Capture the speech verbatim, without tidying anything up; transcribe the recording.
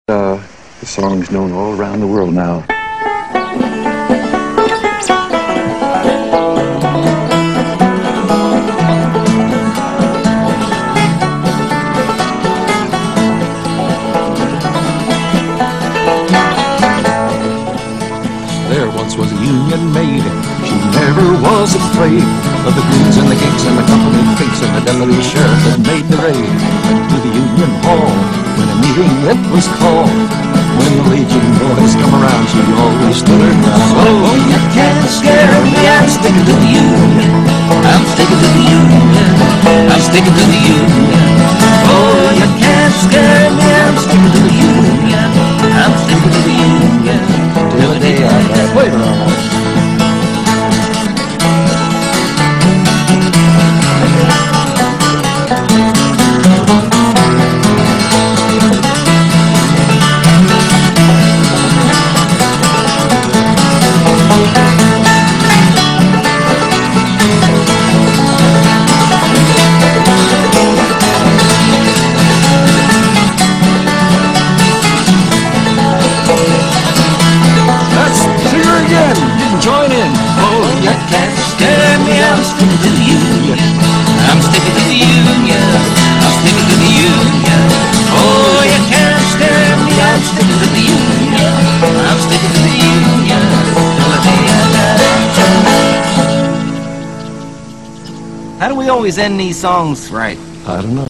Uh, the song's known all around the world now. There once was a union maid. She never was afraid of the goons and the gigs and the company pigs and the deputy sheriff that made the raid. Went to the union hall when a meeting it was called. When the Legion boys come around, she always stood her ground. Oh, you can't scare me, I'm sticking to the union. I'm sticking to the union. I'm sticking to the union. Oh, you can't scare me, I'm sticking to the union. I'm sticking to the union. Till the day I die. Wait a minute. Join in. Oh, you can't scare me, I'm sticking to the union. I'm sticking to the union. I'm sticking to the union. Oh, you can't scare me, I'm sticking to the union. I'm sticking to the union till the day I die. How do we always end these songs right? I don't know.